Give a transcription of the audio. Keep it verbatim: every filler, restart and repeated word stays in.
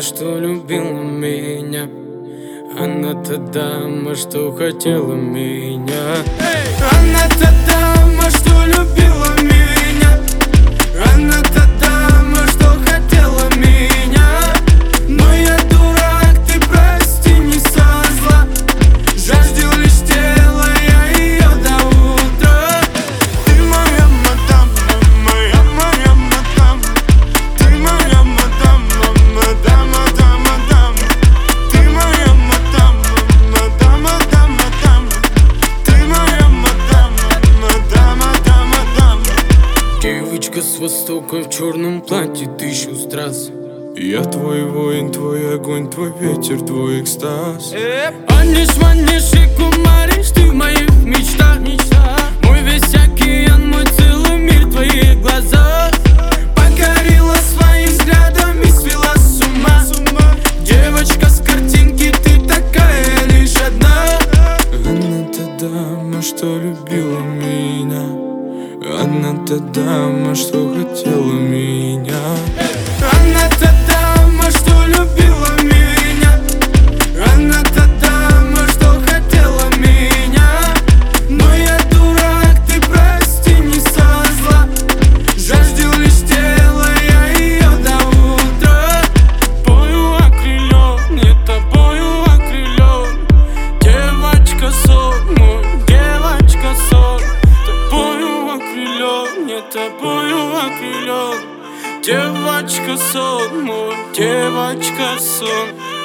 что любила меня. Она та дама, что хотела меня. Она та дама, что любила меня. Она та дама, что хотела меня. Но я дурак, ты прости, не со зла. Жаждал лишь тела, я ее до утра. Ты моя мадам, моя, моя мадам. Ты моя мадам, мадам, мадам, мадам. Ты моя мадам, мадам, мадам, мадам. Ты моя мадам, мадам, мадам, мадам. Девочка с востока в черном платье, тысячу страз. Я твой воин, твой огонь, твой ветер, твой экстаз. Манишь, манишь и кумаришь, ты в моих мечтах. Мой весь океан, мой целый мир в твоих глазах. Покорила своим взглядом и свела с ума. Девочка с картинки, ты такая лишь одна. Она та дама, что любила меня. Она та дама, что хотела меня. Она та дама, что любила меня. Она та дама, что хотела меня. Но я дурак, ты прости, не со зла. Жаждал лишь тела, я ее до утра. Тобою окрылен, не тобою окрылен. Девочка сон, мой, девочка сон. Тобою окрылен, не тобою окрылен. Девочка сон, мой, девочка сон.